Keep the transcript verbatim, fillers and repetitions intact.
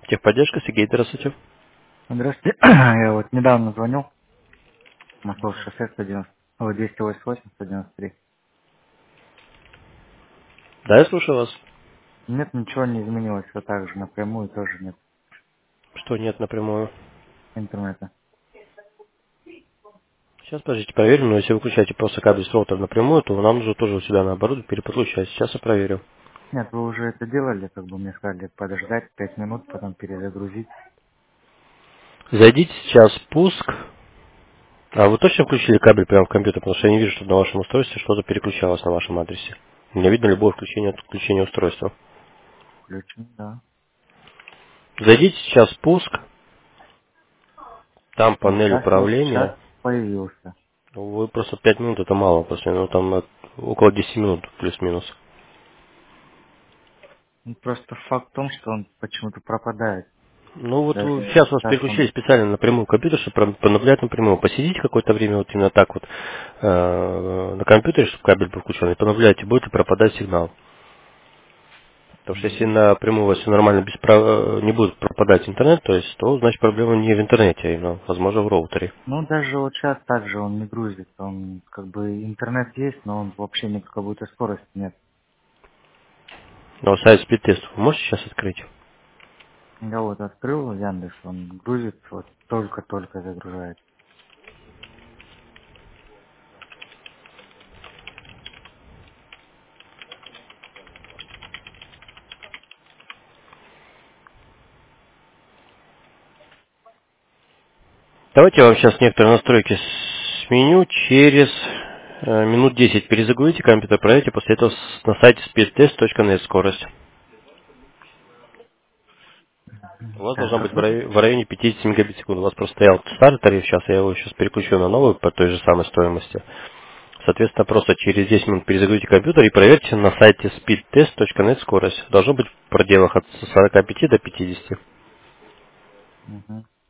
Техподдержка, Сергей, здравствуйте. Здравствуйте. Я вот недавно звонил. Москва шоссе сто девяносто. Ой, двести восемьдесят восемь сто девяносто три. Да, я слушаю вас. Нет, ничего не изменилось. Все так же напрямую тоже нет Что нет напрямую? интернета. Сейчас, подождите, проверим, но если вы включаете просто кабель с роутера напрямую, то нам нужно тоже у себя на оборудование переподключать. Сейчас я проверю. Нет, вы уже это делали, как бы мне сказали подождать пять минут, потом перезагрузить. Зайдите сейчас в пуск. А вы точно включили кабель прямо в компьютер? Потому что я не вижу, что на вашем устройстве что-то переключалось на вашем адресе. У меня видно любое включение отключение устройства. Включим, да. Зайдите сейчас в пуск. Там Вот панель сейчас вот управления. сейчас появился. Вы просто пять минут, это мало. Просто, ну, там от- около десяти минут плюс-минус. Ну, просто факт в том, что он почему-то пропадает. Ну вот вы- Даже сейчас вас сейчас переключили он... специально напрямую к компьютеру, чтобы про- понаблюдать напрямую. Посидите какое-то время вот именно так вот э, на компьютере, чтобы кабель был включен, и понаблюдайте, будет ли пропадать сигнал. Потому что если Мгм. напрямую у вас все нормально, без прав- не будет пропадать интернет, то есть, то значит проблема не в интернете, а именно, возможно, в роутере. Ну, даже вот сейчас также он не грузит. Он как бы интернет есть, но он вообще никакой будто скорости нет. Но сайт спид-тест вы можете сейчас открыть? Я вот открыл Яндекс, он грузит, вот только-только загружает. Давайте я вам сейчас некоторые настройки сменю. Через э, минут десять перезагрузите компьютер, проверьте после этого с- на сайте speedtest точка нет скорость. У вас должна быть в Так, районе, в районе пятидесяти мегабит в секунду. У вас просто стоял старый тариф, сейчас я его сейчас переключу на новый по той же самой стоимости. Соответственно, просто через десять минут перезагрузите компьютер и проверьте на сайте speedtest точка нет скорость. Должно быть в пределах от сорока пяти до пятидесяти. угу.